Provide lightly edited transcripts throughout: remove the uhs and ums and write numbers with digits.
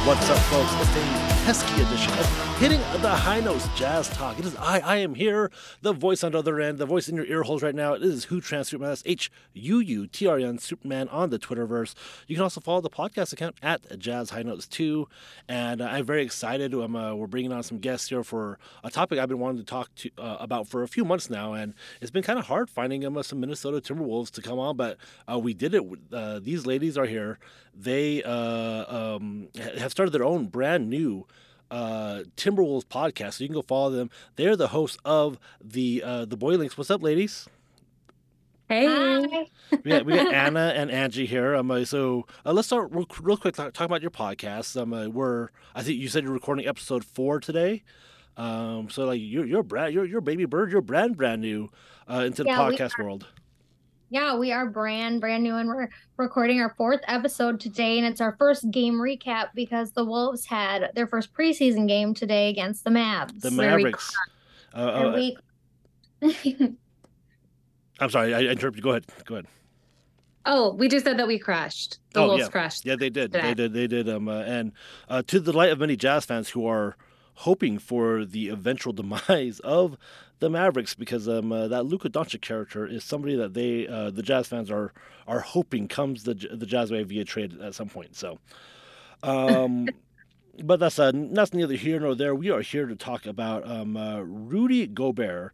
What's up, folks? It's a pesky edition of Hitting the High Notes Jazz Talk. It is I am here, the voice on the other end, the voice in your ear holes right now. It is Huutran Superman. That's HUUTRN Superman on the Twitterverse. You can also follow the podcast account at Jazz High Notes 2. And I'm very excited. We're bringing on some guests here for a topic I've been wanting to talk about for a few months now. And it's been kind of hard finding some Minnesota Timberwolves to come on, but we did it. These ladies are here. They have started their own brand new Timberwolves podcast, so you can go follow them. They're the hosts of the Boy Links. What's up, ladies? Hey. Hi. We got Anna and Angie here. So let's start real quick. Talk about your podcast. I think you said you're recording episode 4 today. So like you're baby bird. You're brand new into the podcast world. Yeah, we are brand new, and we're recording our 4th episode today, and it's our first game recap because the Wolves had their first preseason game today against the Mavs. The Mavericks. I'm sorry, I interrupted you. Go ahead. Oh, we just said that we crashed. The Wolves crashed. Yeah, they did. Today. They did. And to the delight of many Jazz fans who are hoping for the eventual demise of the Mavericks, because that Luka Doncic character is somebody that the Jazz fans are hoping comes the Jazz way via trade at some point. So, but that's neither here nor there. We are here to talk about Rudy Gobert.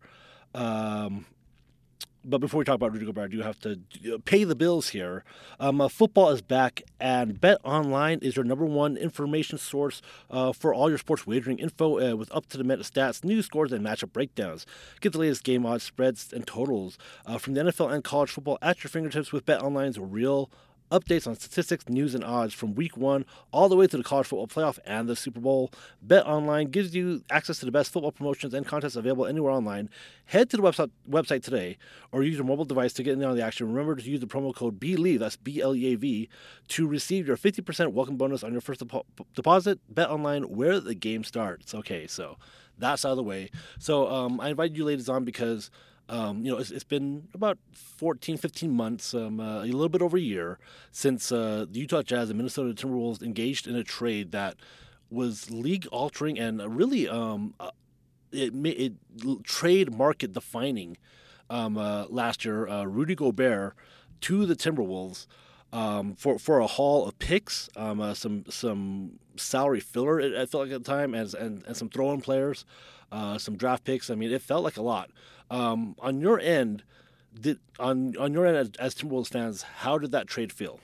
But before we talk about Rudy Gobert, I do have to pay the bills here. Football is back, and BetOnline is your number one information source for all your sports wagering info with up-to-the-minute stats, news, scores, and matchup breakdowns. Get the latest game odds, spreads, and totals from the NFL and college football at your fingertips with BetOnline's real updates on statistics, news, and odds from week 1 all the way to the college football playoff and the Super Bowl. BetOnline gives you access to the best football promotions and contests available anywhere online. Head to the website today or use your mobile device to get in on the action. Remember to use the promo code BLEAV, that's BLEAV, to receive your 50% welcome bonus on your first deposit. BetOnline, where the game starts. Okay, so that's out of the way. So I invited you ladies on because it's been about 14, 15 months, a little bit over a year, since the Utah Jazz and Minnesota Timberwolves engaged in a trade that was league-altering and really it trade market defining last year. Rudy Gobert to the Timberwolves for a haul of picks, some salary filler. It felt like at the time, and some throw-in players, some draft picks. I mean, it felt like a lot. On your end, as Timberwolves fans, how did that trade feel?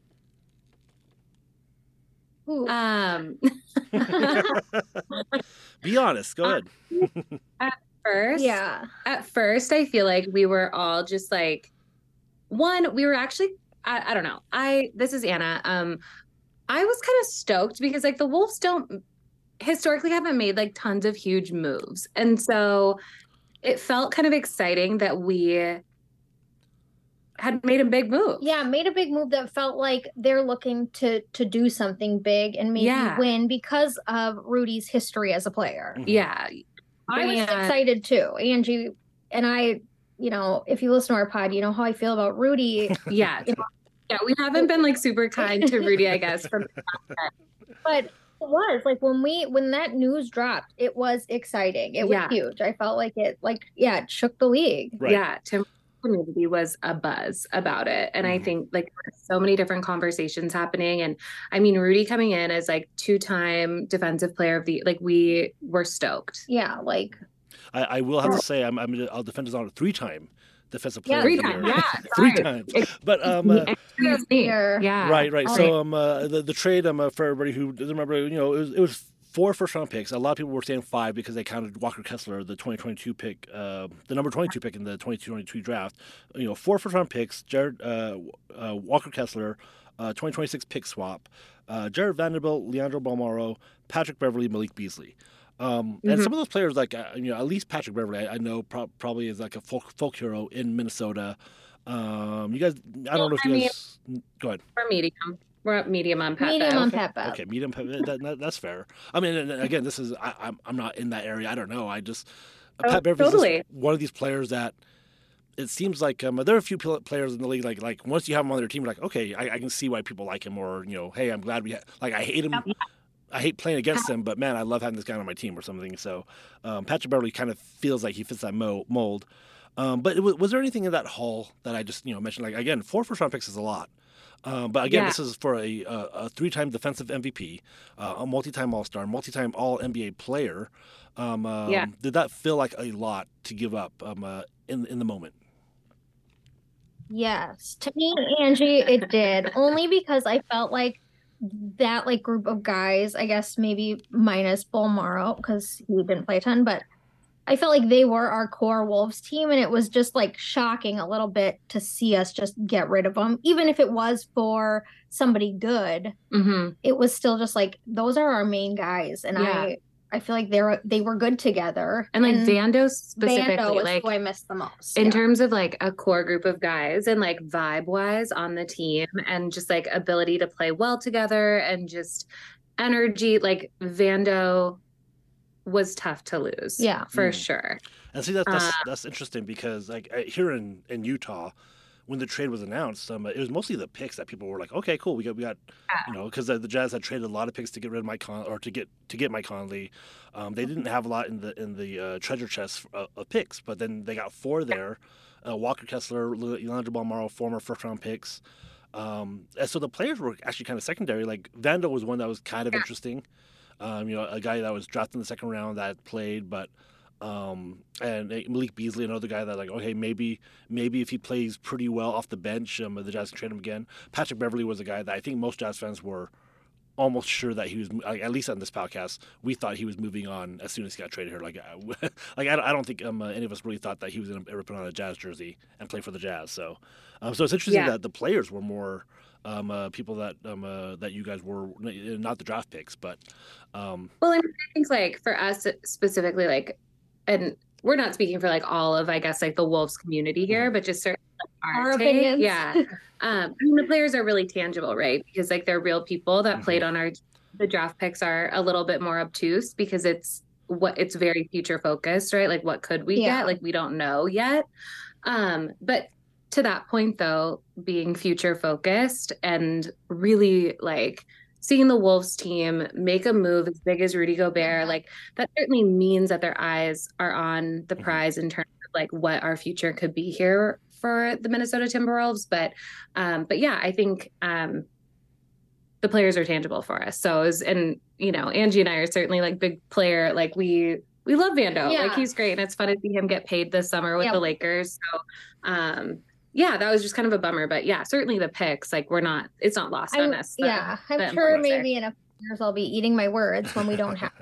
Be honest. Go ahead. At first, I feel like we were all just like, we were actually, I don't know. This is Anna. I was kind of stoked because like the Wolves historically haven't made like tons of huge moves, and so it felt kind of exciting that we had made a big move. Yeah, made a big move that felt like they're looking to do something big and maybe win because of Rudy's history as a player. Yeah. I was excited too. Angie and I, if you listen to our pod, you know how I feel about Rudy. Yeah. Yeah, we haven't been like super kind to Rudy, I guess. But it was like when that news dropped, it was exciting. It was huge. I felt like it it shook the league. Right. Yeah, Tim community was a buzz about it, and I think like so many different conversations happening. And I mean, Rudy coming in as like 2-time defensive player of the we were stoked. Yeah, like I will have to say I'll defend his honor 3-time defensive player. 3 times, yeah, 3 times. But yeah, right. So the trade for everybody who doesn't remember, it was 4 first-round picks. A lot of people were saying 5 because they counted Walker Kessler, the 2022 pick, the number 22 pick in the 2022 draft. 4 first-round picks. Walker Kessler, 2026 pick swap. Jared Vanderbilt, Leandro Balmaro, Patrick Beverly, Malik Beasley. And some of those players, like at least Patrick Beverly, I know probably is like a folk hero in Minnesota. You guys, I don't know if you guys. Go ahead. We're at medium on Pat. Medium on Pat. Okay, medium. That's fair. I mean, and again, this is I'm not in that area. I don't know. I just Pat Beverly is one of these players that it seems like there are a few players in the league like once you have him on their team, you're like, okay, I can see why people like him, or hey, I'm glad I hate him. I hate playing against him, but man, I love having this guy on my team or something. So Patrick Beverly kind of feels like he fits that mold. But was there anything in that haul that I just mentioned? Like again, 4 first-round picks is a lot. But again, this is for a 3-time defensive MVP, a multi-time All-Star, multi-time All-NBA player. Did that feel like a lot to give up in the moment? Yes, to me, Angie, it did. Only because I felt like that group of guys, I guess maybe minus Bull Morrow because he didn't play a ton, but I felt like they were our core Wolves team, and it was just shocking a little bit to see us just get rid of them, even if it was for somebody good. Mm-hmm. It was still just those are our main guys, and I feel like they were good together. And Vando specifically, Vando is who I missed the most in terms of a core group of guys and vibe wise on the team, and just ability to play well together and just energy. Vando was tough to lose. Yeah, for sure. And see, that's interesting because here in Utah, when the trade was announced, it was mostly the picks that people were like, okay, cool, we got because the Jazz had traded a lot of picks to get rid of Mike to get Mike Conley. They didn't have a lot in the treasure chest of picks, but then they got 4 there: Walker Kessler, Leandro Balmaro, former first-round picks. And so the players were actually kind of secondary. Vando was one that was kind of interesting. A guy that was drafted in the second round that played, but and Malik Beasley, another guy that okay, maybe if he plays pretty well off the bench, the Jazz can trade him again. Patrick Beverly was a guy that I think most Jazz fans were almost sure that he was, at least on this podcast, we thought he was moving on as soon as he got traded here. I don't think any of us really thought that he was going to ever put on a Jazz jersey and play for the Jazz. So it's interesting that the players were more people that you guys were not the draft picks, but well, and I think for us specifically, and we're not speaking for all of, I guess, the Wolves community here, but just certainly our opinions. Yeah. The players are really tangible, right? Because they're real people that played on our. The draft picks are a little bit more obtuse because it's very future focused, right? What could we get? We don't know yet. But to that point, though, being future focused and really seeing the Wolves team make a move as big as Rudy Gobert, that certainly means that their eyes are on the prize in terms of what our future could be here for the Minnesota Timberwolves. But yeah, I think the players are tangible for us. So Angie and I are certainly big player. We love Vando. Yeah. He's great, and it's fun to see him get paid this summer with the Lakers. So yeah, that was just kind of a bummer, but yeah, certainly the picks, it's not lost on us. I'm sure maybe in a few years I'll be eating my words when we don't have.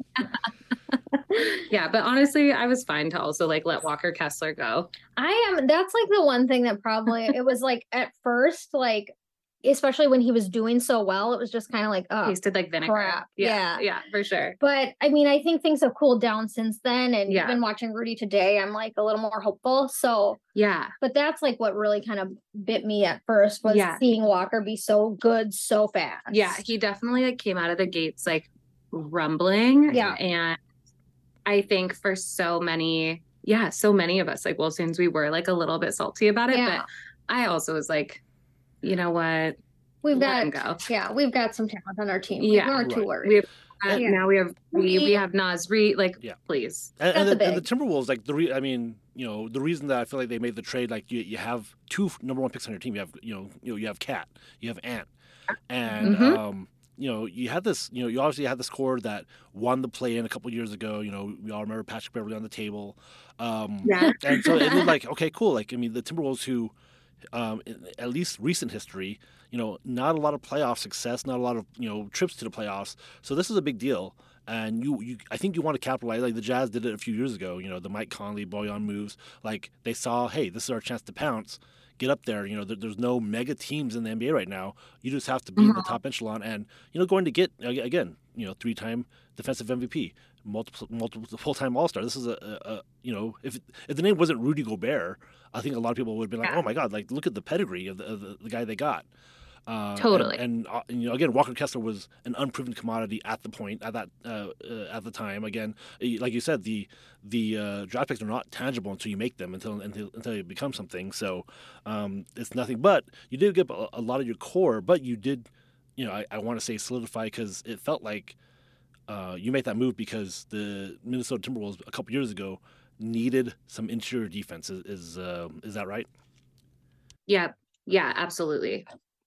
Yeah, but honestly, I was fine to also let Walker Kessler go. That's the one thing that probably it was at first especially when he was doing so well, it was just kind of oh, tasted like vinegar. Crap. Yeah, for sure. But I think things have cooled down since then, and even watching Rudy today, I'm a little more hopeful. So yeah, but that's what really kind of bit me at first was seeing Walker be so good so fast. Yeah, he definitely came out of the gates rumbling. Yeah, and I think for so many of us Wolves fans, we were a little bit salty about it, but I also was you know what? We've got some talent on our team. Yeah, we weren't too worried. Now we have Naz Reid. Please. And the Timberwolves, the reason that I feel like they made the trade, you have 2 number 1 picks on your team. You have you have Cat, you have Ant, and you had this, you obviously had this core that won the play-in a couple years ago. We all remember Patrick Beverly on the table. And so it was okay, cool. The Timberwolves who. At least recent history, not a lot of playoff success, not a lot of trips to the playoffs. So this is a big deal, and I think you want to capitalize. The Jazz did it a few years ago. The Mike Conley, Bojan moves. They saw, hey, this is our chance to pounce, get up there. There's no mega teams in the NBA right now. You just have to be in the top echelon, and going to get again, 3-time defensive MVP, multiple full-time All-Star. This is if the name wasn't Rudy Gobert, I think a lot of people would have been oh my God, look at the pedigree of the guy they got. Totally. And again, Walker Kessler was an unproven commodity at the time. Again, like you said, the draft picks are not tangible until you make them, until you become something. So it's nothing. But you did give a lot of your core, but you did, I want to say solidify, because it felt like you make that move because the Minnesota Timberwolves a couple years ago needed some interior defense. Is that right? Yeah. Yeah, absolutely.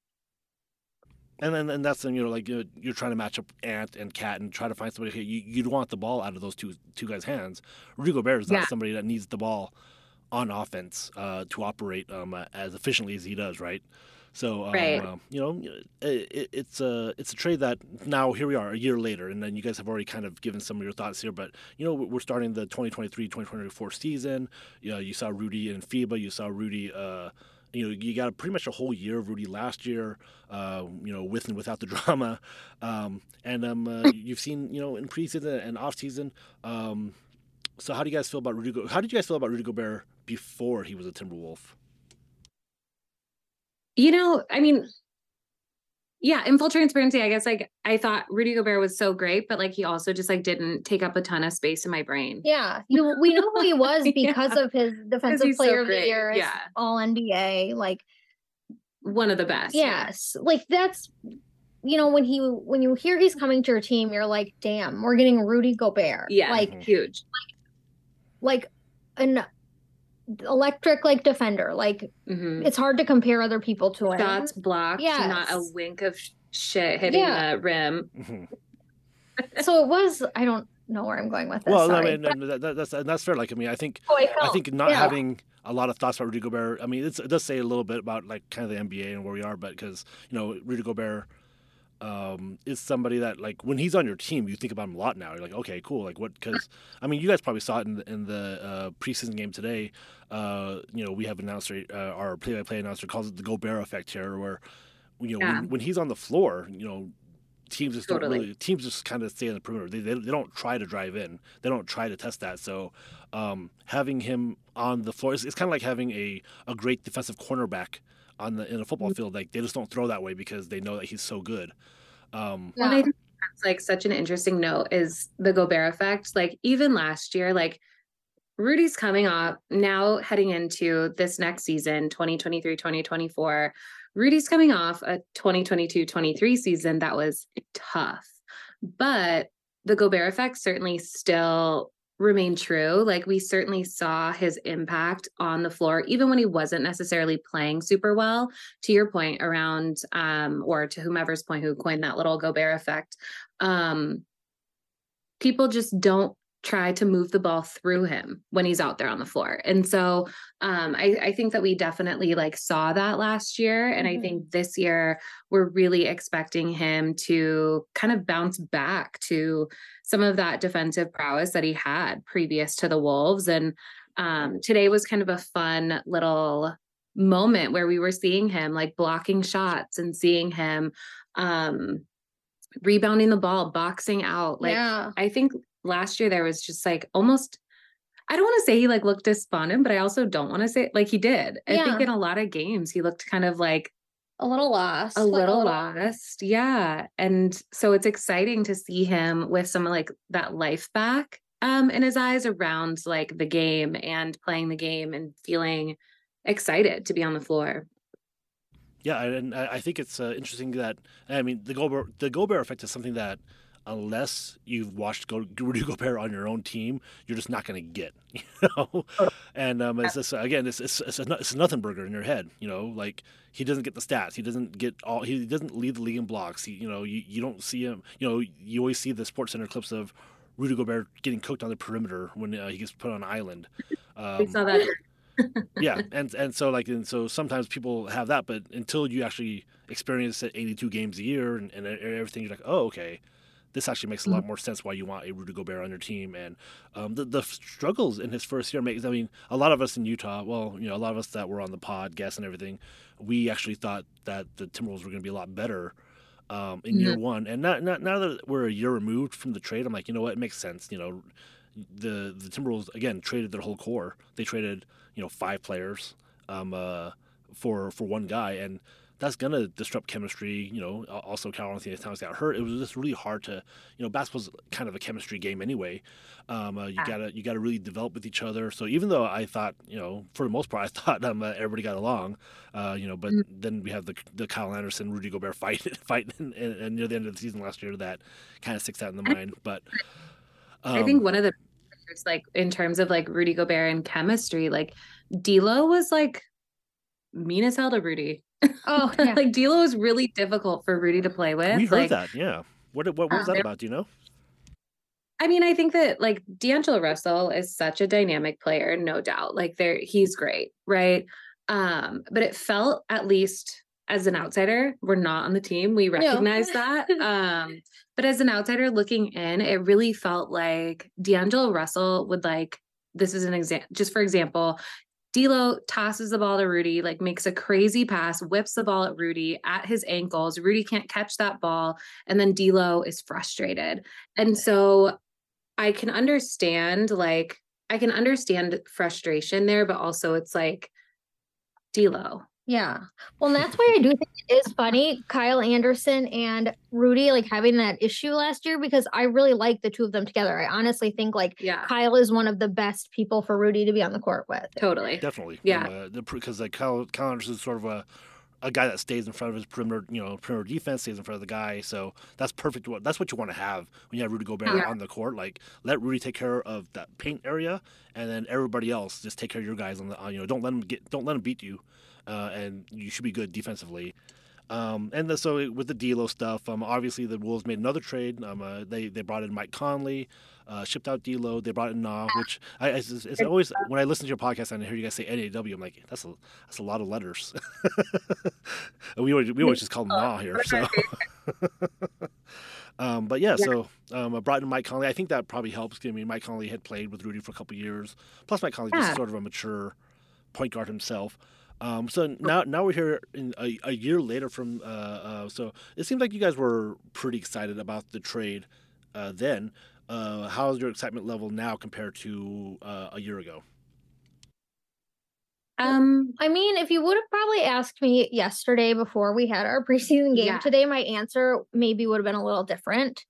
And that's then like you're trying to match up Ant and Cat and try to find somebody. You'd want the ball out of those two guys' hands. Rudy Gobert is not Yeah. somebody that needs the ball on offense to operate as efficiently as he does, right? So Right. it's a trade that now here we are a year later, and then you guys have already kind of given some of your thoughts here. But we're starting the 2023-2024 season. You saw Rudy in FIBA. You saw Rudy. You got pretty much a whole year of Rudy last year. With and without the drama, you've seen in preseason and off season. So how do you guys feel about Rudy? How did you guys feel about Rudy Gobert before he was a Timberwolf? I mean, yeah, in full transparency, I guess like I thought Rudy Gobert was so great, but like he also just like didn't take up a ton of space in my brain. Yeah, we know who he was because Yeah. of his defensive he's so player of the great, year, yeah. all NBA, like One of the best. yes, like that's when you hear he's coming to your team, you're like, damn, we're getting Rudy Gobert. Yeah, like huge. like an electric like defender. Like it's hard to compare other people to him. Shots blocked, Yes. not a wink of shit hitting Yeah. the rim. So it was. I don't know where I'm going with this. Well, sorry. I mean, that's fair. Like, I mean, I think Oh, I think not yeah. having a lot of thoughts about Rudy Gobert. I mean, it does say a little bit about like kind of the NBA and where we are, but because Rudy Gobert is somebody that like when he's on your team, you think about him a lot now. You're like, okay, cool. Like what? Because I mean, you guys probably saw it in the preseason game today. We have announcer, our play-by-play announcer calls it the Gobert effect here, where Yeah. when he's on the floor, teams just Totally. don't really, teams just kind of stay on the perimeter. They don't try to drive in. They don't try to test that. So having him on the floor, it's kind of like having a great defensive cornerback in a football field. Like they just don't throw that way because they know that he's so good. Well, I think that's like such an interesting note is the Gobert effect. Like even last year, like Rudy's coming off now heading into this next season, 2023-2024. Rudy's coming off a 2022-23 season that was tough, but the Gobert effect certainly still remained true. Like we certainly saw his impact on the floor, even when he wasn't necessarily playing super well. To your point around, or to whomever's point who coined that little Gobert effect, people just don't try to move the ball through him when he's out there on the floor. And so I think that we definitely like saw that last year. And I think this year we're really expecting him to kind of bounce back to some of that defensive prowess that he had previous to the Wolves. And today was kind of a fun little moment where we were seeing him like blocking shots and seeing him rebounding the ball, boxing out. Like I think last year there was just like almost, I don't want to say he like looked despondent, but I also don't want to say like he did. I think in a lot of games he looked kind of like a little lost. Lost. Yeah. And so it's exciting to see him with some like that life back in his eyes around like the game and playing the game and feeling excited to be on the floor. Yeah, and I think it's interesting that I mean the Gobert effect is something that unless you've watched Rudy Gobert on your own team, you're just not going to get, And it's this again, it's a nothing burger in your head, Like he doesn't get the stats, he doesn't lead the league in blocks. You don't see him. You always see the Sports Center clips of Rudy Gobert getting cooked on the perimeter when he gets put on an island. We saw that. Yeah, and so sometimes people have that, but until you actually experience it 82 games a year and everything, you're like, oh, okay, this actually makes a lot more sense why you want a Rudy Gobert on your team. And the struggles in his first year I mean, a lot of us in Utah, well, a lot of us that were on the pod, guests and everything, we actually thought that the Timberwolves were going to be a lot better in year one. And now that we're a year removed from the trade, I'm like, you know what, it makes sense. The Timberwolves again traded their whole core. They traded 5 players for one guy, and that's gonna disrupt chemistry. Also Carl Anthony Towns got hurt. It was just really hard to, basketball's kind of a chemistry game anyway. You gotta really develop with each other. So even though I thought, for the most part, I thought everybody got along, but then we have the Kyle Anderson, Rudy Gobert fight and near the end of the season last year that kind of sticks out in the mind. But I think one of the like in terms of like Rudy Gobert and chemistry, like D'Lo was like mean as hell to Rudy. Oh, yeah. Like D'Lo was really difficult for Rudy to play with. We heard that, yeah. What was that about? Do you know? I mean, I think that like D'Angelo Russell is such a dynamic player, no doubt. Like he's great, right? But it felt, at least as an outsider, we're not on the team. We recognize that. But as an outsider looking in, it really felt like D'Angelo Russell would like, this is an example, just for example, D'Lo tosses the ball to Rudy, like makes a crazy pass, whips the ball at Rudy at his ankles. Rudy can't catch that ball. And then D'Lo is frustrated. And so I can understand frustration there, but also it's like D'Lo. Yeah. Well, and that's why I do think it is funny, Kyle Anderson and Rudy like having that issue last year, because I really like the two of them together. I honestly think Kyle is one of the best people for Rudy to be on the court with. Totally. Definitely. Yeah. Because like Kyle Anderson is sort of a guy that stays in front of his perimeter defense, stays in front of the guy. So that's perfect. That's what you want to have when you have Rudy Gobert on the court. Like, let Rudy take care of that paint area, and then everybody else just take care of your guys on the. Don't let him beat you, and you should be good defensively. So with the D'Lo stuff, obviously the Wolves made another trade. They brought in Mike Conley, shipped out D'Lo. They brought in Nah, which it's always when I listen to your podcast and I hear you guys say NAW, I'm like, that's a lot of letters. we always just call them Nah here. So, So I brought in Mike Conley. I think that probably helps. I mean, Mike Conley had played with Rudy for a couple of years. Plus, Mike Conley is sort of a mature point guard himself. So now we're here a year later from. So it seems like you guys were pretty excited about the trade then. How's your excitement level now compared to a year ago? I mean, if you would have probably asked me yesterday before we had our preseason game today, my answer maybe would have been a little different.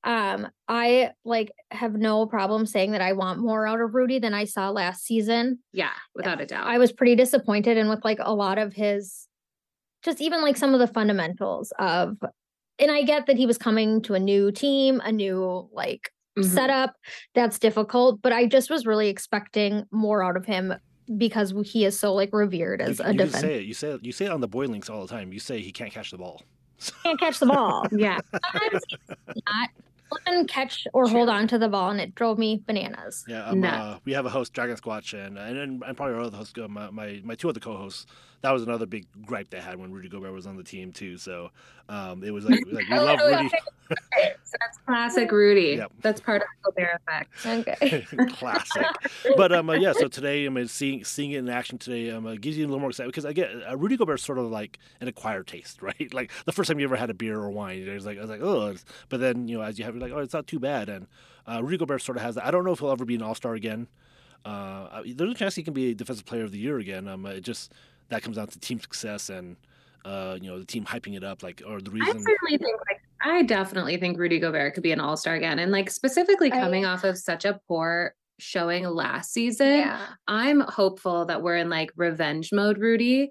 I have no problem saying that I want more out of Rudy than I saw last season. Yeah, without a doubt. I was pretty disappointed and with a lot of his, just even some of the fundamentals of, and I get that he was coming to a new team, a new setup. That's difficult, but I just was really expecting more out of him because he is so revered as a defender. You say it on the Boy Links all the time. You say he can't catch the ball. Can't catch the ball. Yeah. Sometimes he's not. Couldn't catch or hold on to the ball, and it drove me bananas. Yeah, we have a host, Dragon Squatch, and probably our other host, my two other co-hosts. That was another big gripe they had when Rudy Gobert was on the team too. So it was like we love Rudy. So that's classic Rudy. Yep. That's part of the Gobert effect. Okay. Classic. But so today, seeing it in action today gives you a little more excitement because I get Rudy Gobert is sort of like an acquired taste, right? Like the first time you ever had a beer or wine, I was like, oh, but then as you have, you're like, oh, it's not too bad. And Rudy Gobert sort of has that. I don't know if he'll ever be an All-Star again. There's a chance he can be a Defensive Player of the Year again. It just that comes down to team success and the team hyping it up, or the reason. I definitely think Rudy Gobert could be an All-Star again, and specifically coming off of such a poor showing last season. Yeah. I'm hopeful that we're in revenge mode, Rudy.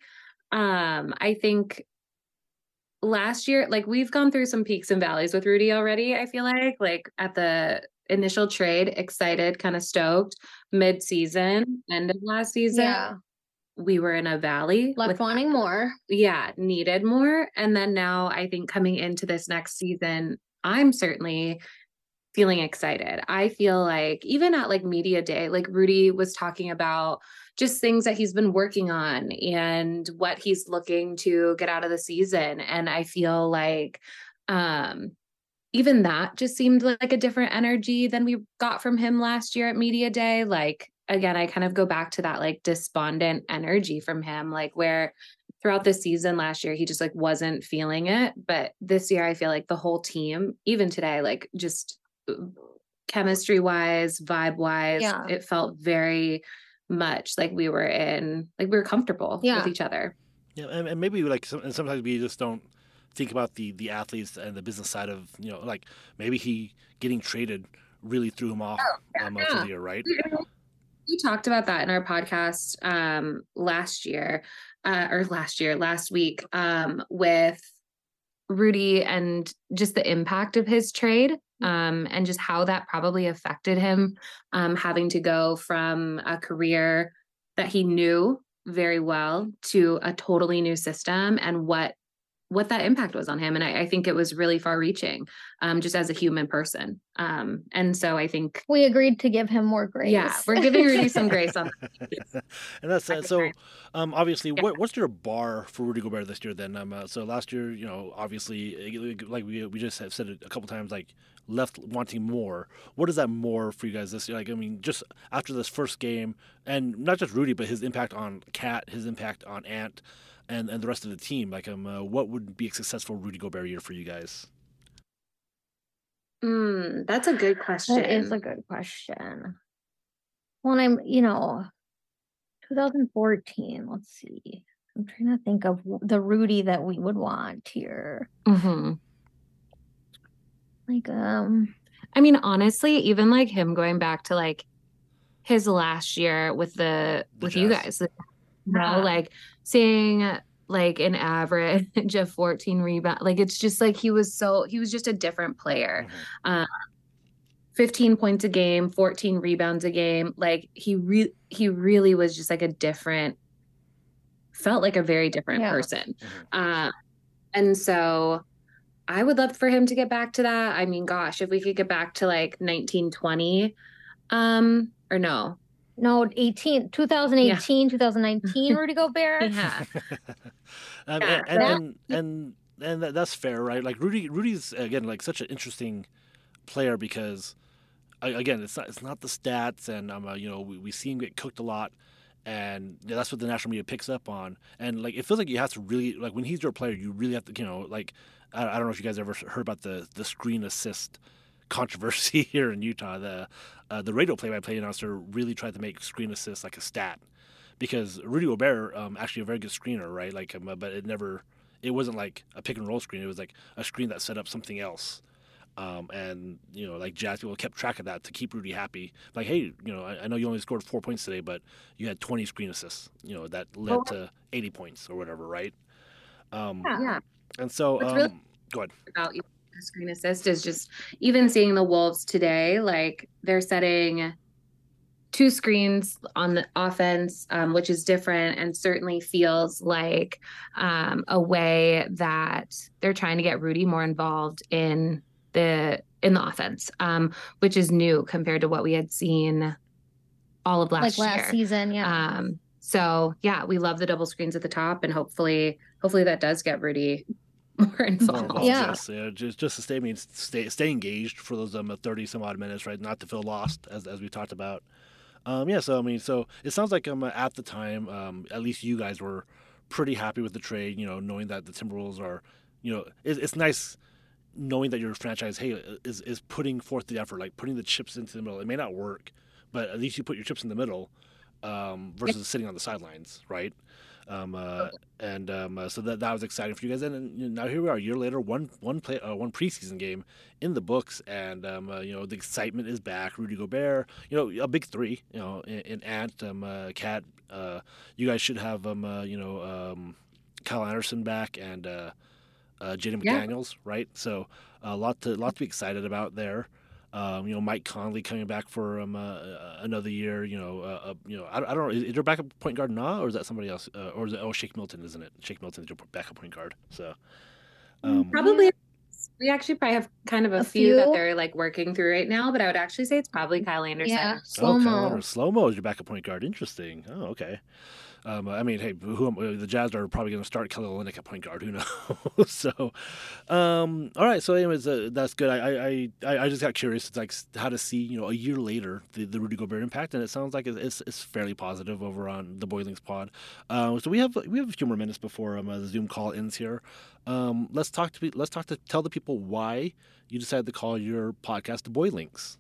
I think last year, we've gone through some peaks and valleys with Rudy already. I feel like at the initial trade, excited, kind of stoked. Mid-season, end of last season. Yeah. We were in a valley. Left wanting more. Yeah, needed more. And then now I think coming into this next season, I'm certainly feeling excited. I feel like even at media day, Rudy was talking about just things that he's been working on and what he's looking to get out of the season. And I feel like even that just seemed like a different energy than we got from him last year at media day. Again, I kind of go back to that despondent energy from him, where throughout the season last year, he just wasn't feeling it. But this year, I feel like the whole team, even today, just chemistry wise, vibe wise, it felt very much like we were comfortable with each other. Yeah, and maybe like and sometimes we just don't think about the athletes and the business side of like maybe he getting traded really threw him off for Yeah. the year, right? We talked about that in our podcast last week with Rudy and just the impact of his trade and just how that probably affected him having to go from a career that he knew very well to a totally new system and what that impact was on him. And I think it was really far reaching, just as a human person. And so I think we agreed to give him more grace. Yeah, we're giving Rudy some grace on that. And that's so. Obviously, what's your bar for Rudy Gobert this year? Then, so last year, obviously, like we just have said it a couple times, like left wanting more. What is that more for you guys this year? Like, I mean, just after this first game, and not just Rudy, but his impact on Cat, his impact on Ant, and the rest of the team. Like, what would be a successful Rudy Gobert year for you guys? That's a good question. That is a good question. Well, 2014, let's see. I'm trying to think of the Rudy that we would want here. Mm-hmm. Like, I mean, honestly, even like him going back to like his last year with you guys, like seeing like an average of 14 rebounds, like it's just like he was just a different player. 15 points a game, 14 rebounds a game. Like he really was just like felt like a very different person. And so I would love for him to get back to that. I mean, gosh, if we could get back to like 1920, or no, 2018, 2019, Rudy Gobert. Yeah. And that's fair, right? Like Rudy's again like such an interesting player because again it's not the stats and we see him get cooked a lot and that's what the national media picks up on and like it feels like you have to really like when he's your player you really have to like I don't know if you guys ever heard about the screen assist controversy here in Utah. The radio play-by-play announcer really tried to make screen assist like a stat because Rudy Gobert actually a very good screener, right? Like but it wasn't like a pick and roll screen. It was like a screen that set up something else. And like Jazz people kept track of that to keep Rudy happy. Like, hey, I know you only scored 4 points today, but you had 20 screen assists. That led to 80 points or whatever, right? Yeah. And so, really go ahead. About screen assist is just even seeing the Wolves today, like they're setting 2 screens on the offense, which is different and certainly feels like a way that they're trying to get Rudy more involved in the offense, which is new compared to what we had seen all of last last season. Yeah. So yeah, we love the double screens at the top, and hopefully that does get Rudy more involved. Yes, just to stay engaged for those 30 some odd minutes, right? Not to feel lost, as we talked about. So it sounds like at the time, at least you guys were pretty happy with the trade. Knowing that the Timberwolves are, it's nice knowing that your franchise, hey, is putting forth the effort, like putting the chips into the middle. It may not work, but at least you put your chips in the middle versus sitting on the sidelines, right? So that was exciting for you guys. And now here we are, a year later, one preseason game in the books, and the excitement is back. Rudy Gobert, a big three, in Ant, Cat. You guys should have Kyle Anderson back and Jaden McDaniels, right? So a lot to be excited about there. Mike Conley coming back for another year. I don't know. Is your backup point guard Na, or is that somebody else? Or is it Shake Milton? Isn't it? Shake Milton is your backup point guard. So probably we actually probably have kind of a few that they're like working through right now. But I would actually say it's probably Kyle Anderson. Yeah, Slow-mo is your backup point guard. Interesting. Oh, okay. I mean, hey, the Jazz are probably going to start Kelly Olynyk at point guard. Who knows? So, all right. So, anyways, that's good. I just got curious. It's like how to see, a year later the Rudy Gobert impact, and it sounds like it's fairly positive over on the Boilings pod. So we have a few more minutes before the Zoom call ends here. Tell the people why you decided to call your podcast the Boilings.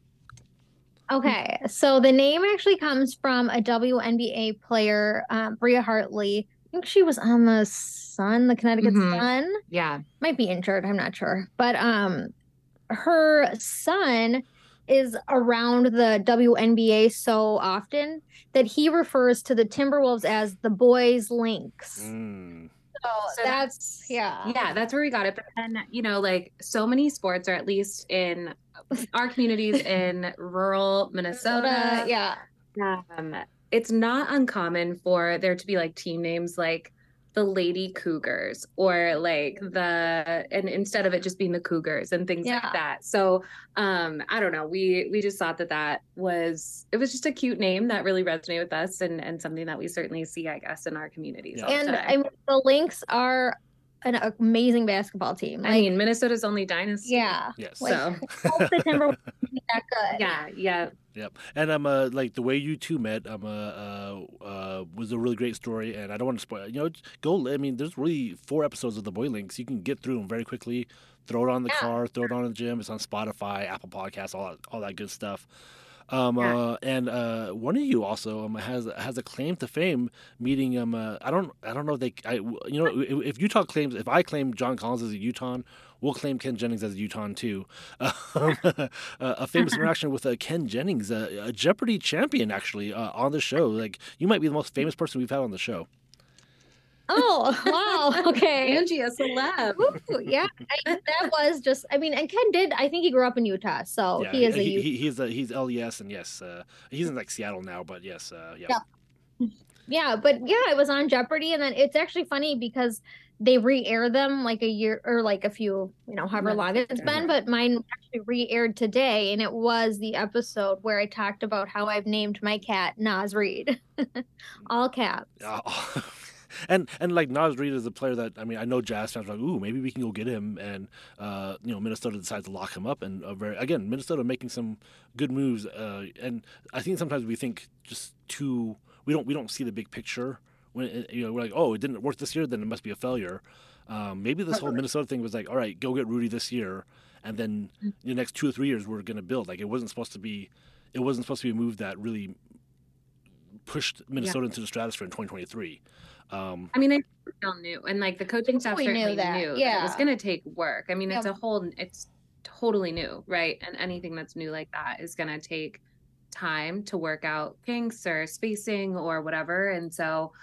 Okay, so the name actually comes from a WNBA player, Bria Hartley, think she was on the Sun, the Connecticut Mhm. Sun. Yeah. Might be injured, I'm not sure. But her son is around the WNBA so often that he refers to the Timberwolves as the boys' Lynx. Mm. So that's yeah, that's where we got it. But then, like so many sports, or at least in our communities in rural Minnesota, yeah. um, it's not uncommon for there to be like team names like the Lady Cougars or like and instead of it just being the Cougars and things like that. So I don't know. We just thought that it was just a cute name that really resonated with us and something that we certainly see, I guess, in our communities. Yeah. all the And time. I mean, the Lynx are an amazing basketball team. I mean, Minnesota's only dynasty. Yeah. Yes. Like, So hope the Timberwolves can be that good. yeah. Yep. And like the way you two met, was a really great story. And I don't want to spoil. Go. I mean, there's really 4 episodes of the Boy Links. You can get through them very quickly. Throw it on the car. Throw it on in the gym. It's on Spotify, Apple Podcasts, all that good stuff. And one of you also has a claim to fame meeting I don't know if if I claim John Collins as a Utah, we'll claim Ken Jennings as a Utah too. A famous interaction with Ken Jennings, a Jeopardy champion actually, on the show. Like, you might be the most famous person we've had on the show. Oh, wow. Okay. Angie, a celeb. Ooh, yeah. That was just, I mean, and Ken did, I think he grew up in Utah, so he is he's LES, and yes, he's in like Seattle now, but yes, yeah. Yeah, but yeah, it was on Jeopardy, and then it's actually funny because they re-air them like a year or like a few, however long it's been, but mine actually re-aired today, and it was the episode where I talked about how I've named my cat Naz Reid. All caps. And like Naz Reid is a player that, I mean, I know Jazz fans are like, ooh, maybe we can go get him, and Minnesota decides to lock him up, and again, Minnesota making some good moves, and I think sometimes we think just we don't see the big picture when we're like, oh, it didn't work this year, then it must be a failure. Maybe this whole Minnesota thing was like, all right, go get Rudy this year, and then the next 2 or 3 years we're going to build. Like, it wasn't supposed to be a move that really pushed Minnesota into the stratosphere in 2023. I mean, I think we all knew, and like the coaching staff certainly knew that it was going to take work. I mean, it's totally new, right? And anything that's new like that is going to take time to work out kinks or spacing or whatever. And so,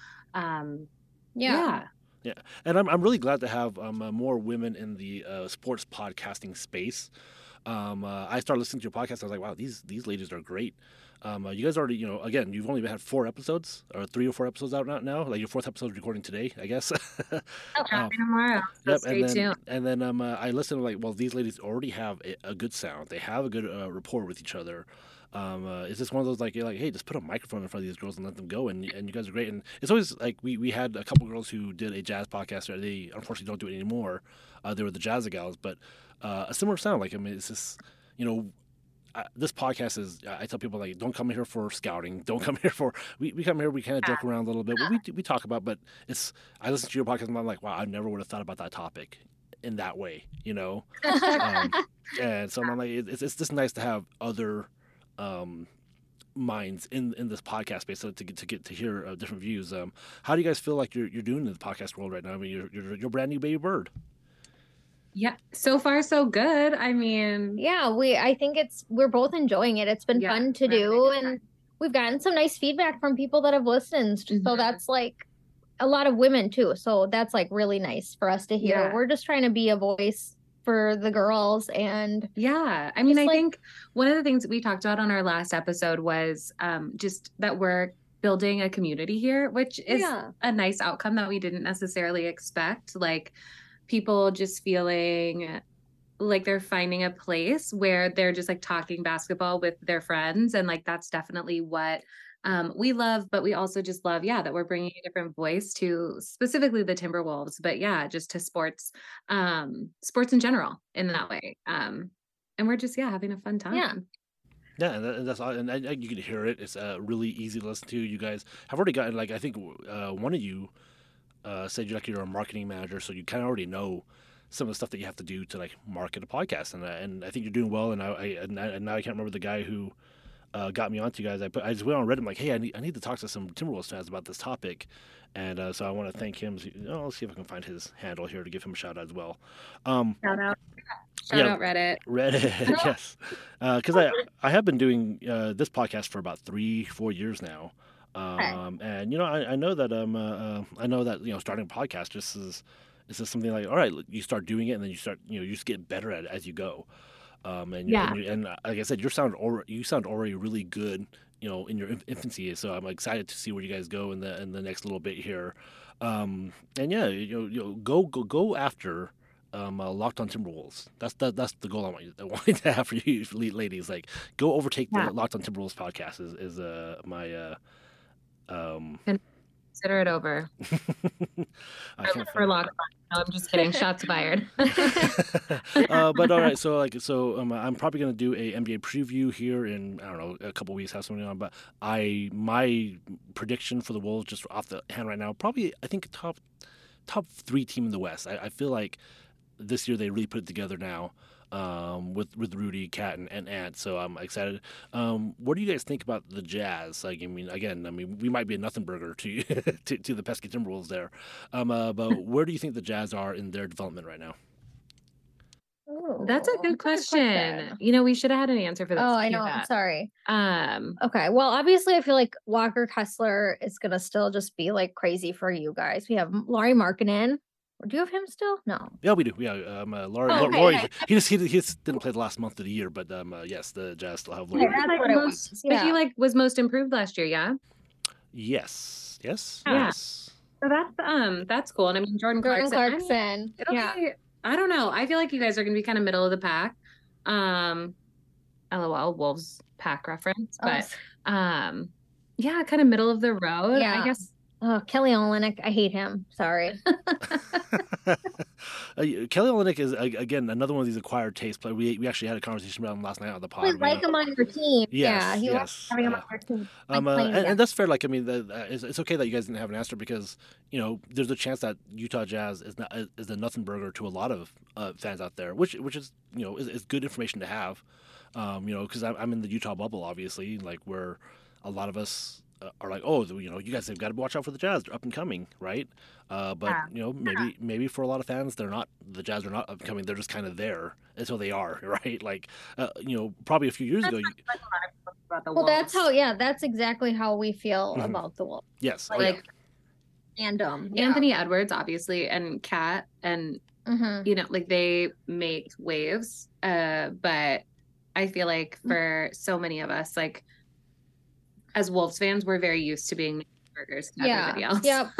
yeah. And I'm really glad to have more women in the sports podcasting space. I started listening to your podcast. I was like, wow, these ladies are great. You guys already, again, you've only had 4 episodes, or 3 or 4 episodes out now. Like, your 4th episode is recording today, I guess. Tomorrow. So stay tuned. And then I listened, like, well, these ladies already have a good sound. They have a good rapport with each other. It's just one of those, like, you're like, hey, just put a microphone in front of these girls and let them go, and you guys are great. And it's always like we had a couple girls who did a jazz podcast. They unfortunately don't do it anymore. They were the Jazz Gals, but a similar sound. Like, I mean, it's just, this podcast is, I tell people, like, don't come here for scouting. Don't come here for, we come here, we kind of joke around a little bit. We talk about, but I listen to your podcast and I'm like, wow, I never would have thought about that topic in that way, and so I'm like, it's just nice to have other minds in this podcast space, so to get to hear different views. How do you guys feel like you're doing in the podcast world right now? I mean, you're brand new baby bird. Yeah, so far so good. I mean, yeah, I think we're both enjoying it. It's been fun to do, and we've gotten some nice feedback from people that have listened. Mm-hmm. So that's like a lot of women too. So that's like really nice for us to hear. Yeah. We're just trying to be a voice for the girls, and I mean, I think one of the things that we talked about on our last episode was just that we're building a community here, which is a nice outcome that we didn't necessarily expect. Like, people just feeling like they're finding a place where they're just like talking basketball with their friends. And like, that's definitely what we love, but we also just love, that we're bringing a different voice to specifically the Timberwolves, but just to sports in general in that way. And we're just, having a fun time. Yeah, and that's all, and you can hear it. It's really easy to listen to. You guys have already gotten, like, I think one of you said you're a marketing manager, so you kind of already know some of the stuff that you have to do to like market a podcast, and I think you're doing well. And now I can't remember the guy who got me onto you guys. I just went on Reddit. I'm like, hey, I need to talk to some Timberwolves fans about this topic, and so I want to thank him. I'll see if I can find his handle here to give him a shout out as well. Shout out. Shout out Reddit. Reddit, yes, because I have been doing this podcast for about 3-4 years now. And I know that starting a podcast just is something like, all right, you start doing it and then you start you just get better at it as you go. And like I said, you sound already really good, in your infancy. So I'm excited to see where you guys go in the next little bit here. And yeah, go after Locked On Timberwolves. That's the goal I want you to have for you ladies. Like, go overtake the Locked On Timberwolves podcast is my Consider it over. For Locked On. No, I'm just kidding. Shots fired. But all right, so I'm probably gonna do a NBA preview here in, I don't know, a couple weeks, have something on. But my prediction for the Wolves, just off the hand right now, probably I think top 3 team in the West. I feel like this year they really put it together now. With Rudy, Cat, and Ant, so I'm excited. What do you guys think about the Jazz? Like, we might be a nothing burger to to the pesky Timberwolves there, but where do you think the Jazz are in their development right now? Oh, that's a good question. We should have had an answer for this. Oh, I know. I'm sorry. Okay. Well, obviously, I feel like Walker Kessler is gonna still just be like crazy for you guys. We have Lauri Markkanen. Do you have him still? No. Yeah, we do. Yeah, Lauri. He just didn't play the last month of the year, but yes, the Jazz still have Lauri. Yeah, that's what it was. But he was most improved last year. Yeah. Yes. Yeah. So that's cool. And Jordan Clarkson. I don't know. I feel like you guys are going to be kind of middle of the pack. LOL, Wolves pack reference, but kind of middle of the road. Yeah. I guess. Oh, Kelly Olynyk, I hate him. Sorry. Kelly Olynyk is again another one of these acquired taste players. We actually had a conversation about him last night on the pod. We like him on your team. Yes, he yes. having him on your team. And that's fair. Like, it's okay that you guys didn't have an answer because there's a chance that Utah Jazz is a nothing burger to a lot of fans out there, which is is good information to have. Because I'm in the Utah bubble, obviously, like where a lot of us are like, oh, you guys have got to watch out for the Jazz. They're up and coming, right? But maybe for a lot of fans, the Jazz are not up and coming. They're just kind of there until they are, right? Like, probably a few years ago. That's exactly how we feel about the Wolves. Yes, and Anthony Edwards, obviously, and Kat, and they make waves. But I feel like for so many of us, like, as Wolves fans, we're very used to being burgers to everybody else. Yep.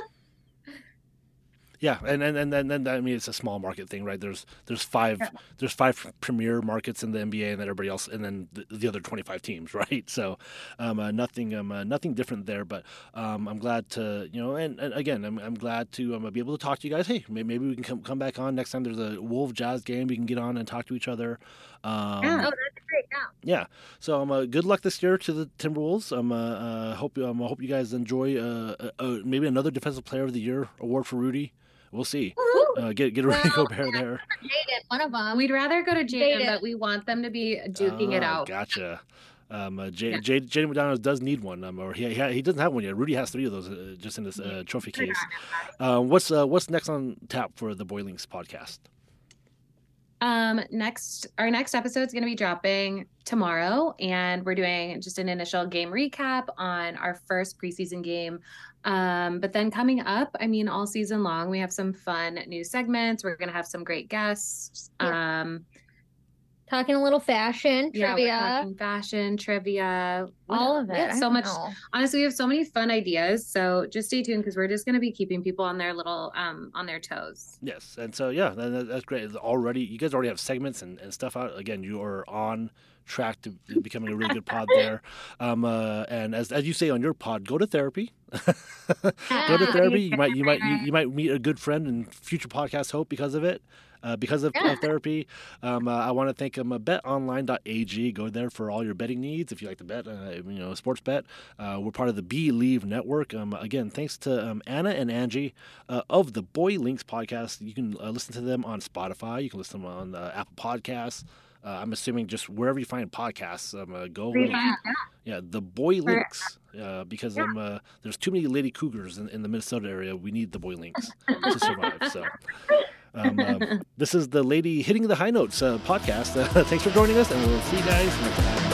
Yeah, and it's a small market thing, right? There's five premier markets in the NBA, and then everybody else, and then the other 25 teams, right? So, nothing different there. But I'm glad to and again, I'm glad to be able to talk to you guys. Hey, maybe we can come back on next time there's a Wolves Jazz game. We can get on and talk to each other. That's great. Yeah. So good luck this year to the Timberwolves. Hope you guys enjoy maybe another Defensive Player of the Year award for Rudy. We'll see. Get a Rudy Gobert there. Jaden, one of them. We'd rather go to Jaden, but we want them to be duking it out. Gotcha. Jaden McDonald does need one, or he doesn't have one yet. Rudy has 3 of those just in this trophy case. What's next on tap for the Boilings podcast? Our next episode is going to be dropping tomorrow, and we're doing just an initial game recap on our first preseason game. But then coming up, all season long, we have some fun new segments. We're going to have some great guests. Talking a little fashion, trivia. We're talking fashion, trivia. All of it. So much. Honestly, we have so many fun ideas. So just stay tuned because we're just going to be keeping people on their little, on their toes. Yes. And so, that's great. You guys already have segments and stuff out. Again, you are on track to becoming a really good pod there. And as you say on your pod, go to therapy. Go to therapy. You might meet a good friend and future podcast hope because of it. Because of therapy. I want to thank betonline.ag. Go there for all your betting needs if you like to bet, sports bet. We're part of the Believe Network. Again, thanks to Anna and Angie of the Boy Links podcast. You can listen to them on Spotify. You can listen to them on Apple Podcasts. I'm assuming just wherever you find podcasts, go. Yeah. Yeah, the Boy Links, because there's too many Lady Cougars in the Minnesota area. We need the Boy Links to survive. So, this is the Lady Hitting the High Notes podcast. Thanks for joining us, and we'll see you guys next time.